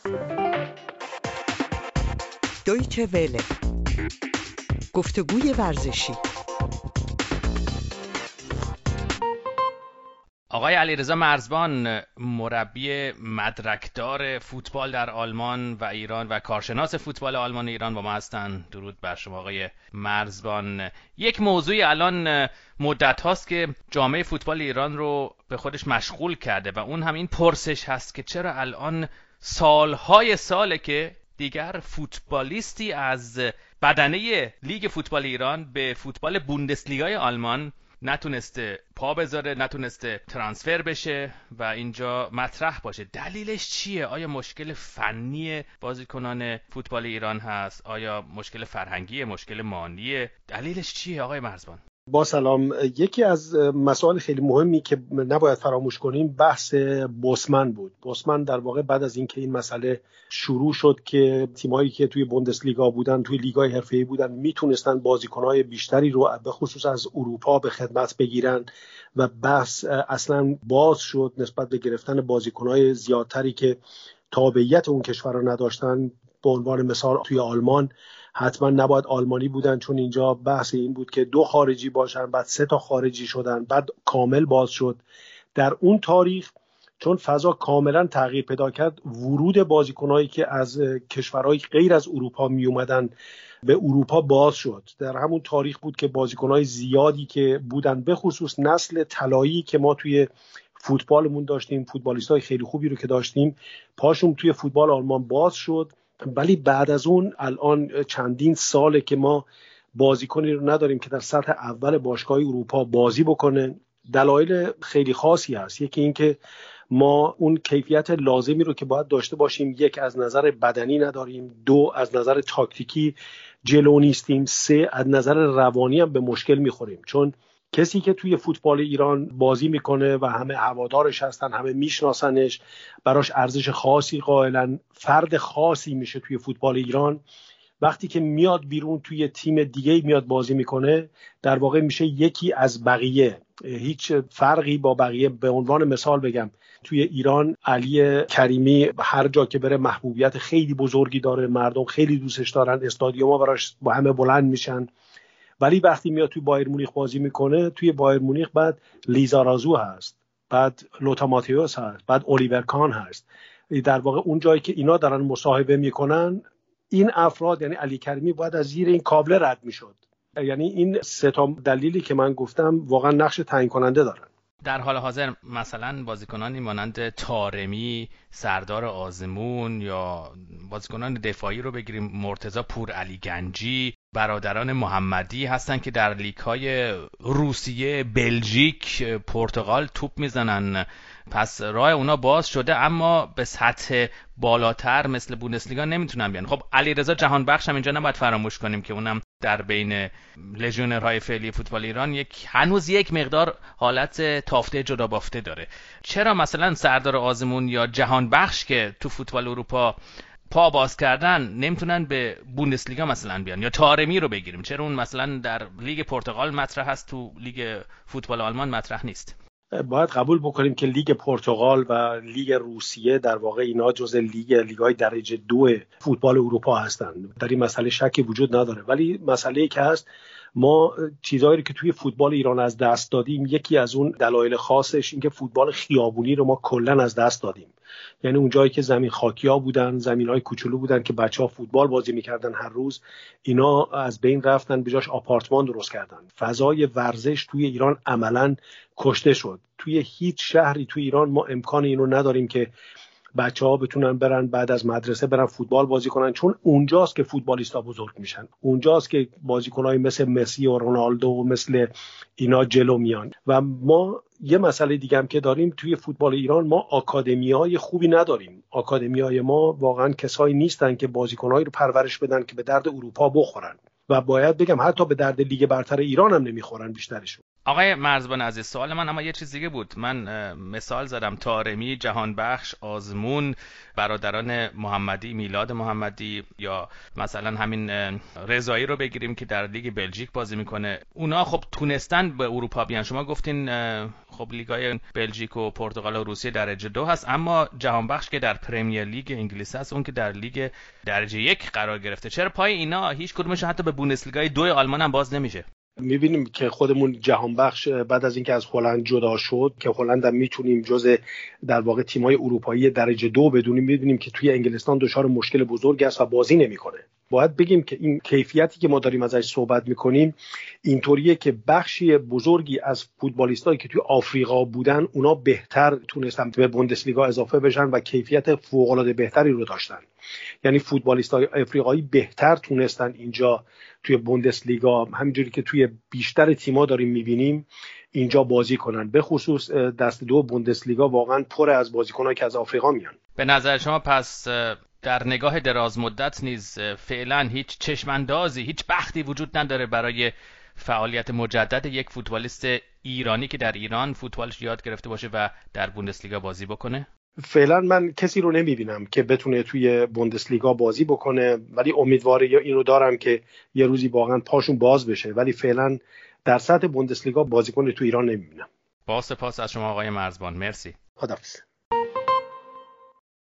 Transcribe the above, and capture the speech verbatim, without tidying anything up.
دویچه وله، گفتگوی ورزشی. آقای علیرضا مرزبان، مربی مدرکدار فوتبال در آلمان و ایران و کارشناس فوتبال آلمان و ایران با ما هستن. درود بر شما آقای مرزبان. یک موضوعی الان مدت هاست که جامعه فوتبال ایران رو به خودش مشغول کرده و اون هم این پرسش هست که چرا الان سالهای ساله که دیگر فوتبالیستی از بدنه لیگ فوتبال ایران به فوتبال بوندسلیگای آلمان نتونسته پا بذاره، نتونسته ترانسفر بشه و اینجا مطرح باشه. دلیلش چیه؟ آیا مشکل فنی بازیکنان فوتبال ایران هست؟ آیا مشکل فرهنگی، مشکل مالی؟ دلیلش چیه آقای مرزبان؟ با سلام. یکی از مسائل خیلی مهمی که نباید فراموش کنیم بحث بوسمن بود. بوسمن در واقع بعد از اینکه این مسئله شروع شد که تیمایی که توی بوندسلیگا بودن، توی لیگ‌های حرفه‌ای بودن، میتونستن بازیکن‌های بیشتری رو به خصوص از اروپا به خدمت بگیرن و بحث اصلا باز شد نسبت به گرفتن بازیکن‌های زیادتری که تابعیت اون کشور رو نداشتن. به عنوان مثال توی آلمان حتما نباید آلمانی بودن، چون اینجا بحث این بود که دو خارجی باشن، بعد سه تا خارجی شدن، بعد کامل باز شد. در اون تاریخ چون فضا کاملا تغییر پیدا کرد، ورود بازیکنایی که از کشورهای غیر از اروپا می اومدن به اروپا باز شد. در همون تاریخ بود که بازیکنای زیادی که بودن، به خصوص نسل طلایی که ما توی فوتبالمون داشتیم، فوتبالیستای خیلی خوبی رو که داشتیم، پاشون توی فوتبال آلمان باز شد. ولی بعد از اون الان چندین ساله که ما بازیکنی رو نداریم که در سطح اول باشگاه اروپا بازی بکنه. دلایل خیلی خاصی هست. یکی این که ما اون کیفیت لازمی رو که باید داشته باشیم، یک از نظر بدنی نداریم، دو از نظر تاکتیکی جلو نیستیم، سه از نظر روانی هم به مشکل میخوریم. چون کسی که توی فوتبال ایران بازی میکنه و همه هوادارش هستن، همه میشناسنش، براش ارزش خاصی قائلن، فرد خاصی میشه توی فوتبال ایران. وقتی که میاد بیرون توی تیم دیگه میاد بازی میکنه، در واقع میشه یکی از بقیه، هیچ فرقی با بقیه. به عنوان مثال بگم، توی ایران علی کریمی هر جا که بره محبوبیت خیلی بزرگی داره، مردم خیلی دوستش دارن، استادیوم‌ها براش با همه بلند میشن. ولی وقتی میاد توی بایر مونیخ بازی میکنه، توی بایر مونیخ بعد لیزا رازو هست، بعد لوتا ماتیوس هست، بعد الیور کان هست. در واقع اون جایی که اینا دارن مصاحبه میکنن، این افراد یعنی علی کریمی باید از زیر این کابل رد میشد. یعنی این سه تا دلیلی که من گفتم واقعا نقش تعیین کننده دارن. در حال حاضر مثلا بازیکنانی مانند طارمی، سردار آزمون یا بازیکنان دفاعی رو بگیریم، مرتضی پور علی گنجی، برادران محمدی هستن که در لیگ‌های روسیه، بلژیک، پرتغال توپ میزنن. پس راه اونا باز شده، اما به سطح بالاتر مثل بوندسلیگا نمیتونن بیان. خب علیرضا جهانبخش هم اینجا نباید فراموش کنیم که اونم در بین لژیونرهای فعلی فوتبال ایران یک هنوز یک مقدار حالت تافته جدا بافته داره. چرا مثلا سردار آزمون یا جهانبخش که تو فوتبال اروپا پا باز کردن نمیتونن به بوندسلیگا مثلا بیان؟ یا طارمی رو بگیریم، چرا اون مثلا در لیگ پرتغال مطرح هست، تو لیگ فوتبال آلمان مطرح نیست؟ باید قبول بکنیم که لیگ پرتغال و لیگ روسیه در واقع اینا جزء لیگ لیگ‌های درجه دو فوتبال اروپا هستند. در این مسئله شکی وجود نداره. ولی مسئله‌ای که هست، ما چیزایی رو که توی فوتبال ایران از دست دادیم، یکی از اون دلایل خاصش این که فوتبال خیابونی رو ما کلاً از دست دادیم. یعنی اون جایی که زمین خاکیا بودن، زمین‌های کوچولو بودن که بچه‌ها فوتبال بازی می‌کردن هر روز، اینا از بین رفتن، به جاش آپارتمان درست کردن. فضای ورزش توی ایران عملاً کشته شد. توی هیچ شهری توی ایران ما امکان اینو نداریم که بچه‌ها بتونن برن بعد از مدرسه برن فوتبال بازی کنن، چون اونجاست که فوتبالیستا بزرگ میشن، اونجاست که بازیکنای مثل مسی و رونالدو و مثل اینا جلو میان. و ما یه مسئله دیگه هم که داریم توی فوتبال ایران، ما آکادمی‌های خوبی نداریم. آکادمی‌های ما واقعا کسایی نیستن که بازیکنایی رو پرورش بدن که به درد اروپا بخورن، و باید بگم حتی به درد لیگ برتر ایران هم نمیخورن بیشترشون. آقای مرزبان عزیز، سوال من اما یه چیز دیگه بود. من مثال زدم طارمی، جهانبخش، آزمون، برادران محمدی، میلاد محمدی، یا مثلا همین رضایی رو بگیریم که در لیگ بلژیک بازی میکنه. اونا خب تونستن به اروپا بیان. شما گفتین خب لیگای بلژیک و پرتغال و روسیه درجه دو هست، اما جهانبخش که در پرمیر لیگ انگلیس هست، اون که در لیگ درجه یک قرار گرفته. چرا پای اینا هیچ کدومش حتی به بوندسلیگای دو آلمان هم باز نمیشه؟ میبینیم که خودمون جهانبخش بعد از اینکه از هلند جدا شد، که هلند هم میتونیم جز در واقع تیم‌های اروپایی درجه دو بدونیم، میبینیم که توی انگلستان دچار مشکل بزرگ است و بازی نمیکنه. باید بگیم که این کیفیتی که ما داریم ازش صحبت میکنیم اینطوریه که بخشی بزرگی از فوتبالیستایی که توی آفریقا بودن اونا بهتر تونستن به بوندسلیگا اضافه بشن و کیفیت فوق‌العاده بهتری رو داشتن. یعنی فوتبالیستای آفریقایی بهتر تونستن اینجا توی بوندسلیگا، همینجوری که توی بیشتر تیم‌ها داریم می‌بینیم، اینجا بازی کنن. به خصوص دست دو بوندسلیگا واقعا پر از بازیکن‌ها که از آفریقا میان. به نظر شما پس در نگاه دراز مدت نیز فعلا هیچ چشماندازی، هیچ بختی وجود نداره برای فعالیت مجدد یک فوتبالیست ایرانی که در ایران فوتبالش یاد گرفته باشه و در بوندسلیگا بازی بکنه؟ فعلا من کسی رو نمیبینم که بتونه توی بوندسلیگا بازی بکنه، ولی امیدواری اینو دارم که یه روزی واقعا پاشون باز بشه، ولی فعلا در سطح بوندسلیگا بازیکن تو ایران نمیبینم. با سپاس از شما آقای مرزبان. مرسی. خداحافظ.